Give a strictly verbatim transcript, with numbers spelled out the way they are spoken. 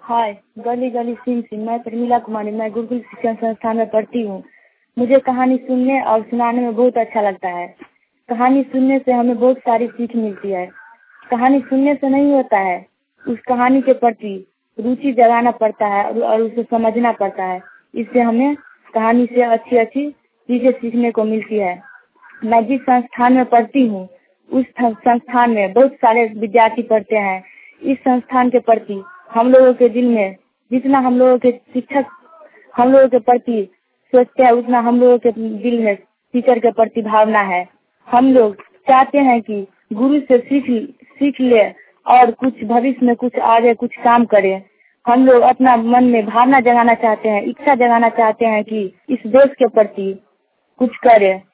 हाय, गली गली SIM SIM. मैं प्रमिला कुमारी, मैं गुरुकुल शिक्षण संस्थान में पढ़ती हूँ। मुझे कहानी सुनने और सुनाने में बहुत अच्छा लगता है। कहानी सुनने से हमें बहुत सारी सीख मिलती है। कहानी सुनने से नहीं होता है, उस कहानी के प्रति रुचि जगाना पड़ता है और उसे समझना पड़ता है। इससे हमें कहानी से अच्छी अच्छी चीजें सीखने को मिलती है। मैं जिस संस्थान में पढ़ती हूँ उस संस्थान में बहुत सारे विद्यार्थी पढ़ते हैं। इस संस्थान के प्रति हम लोगों के दिल में जितना हम लोगों के शिक्षक हम लोगों के प्रति सोचते हैं, उतना हम लोगों के दिल में टीचर के प्रति भावना है। हम लोग चाहते हैं कि गुरु से सीख सीख ले और कुछ भविष्य में कुछ आगे कुछ काम करें। हम लोग अपना मन में भावना जगाना चाहते हैं, इच्छा जगाना चाहते हैं कि इस देश के प्रति कुछ करें।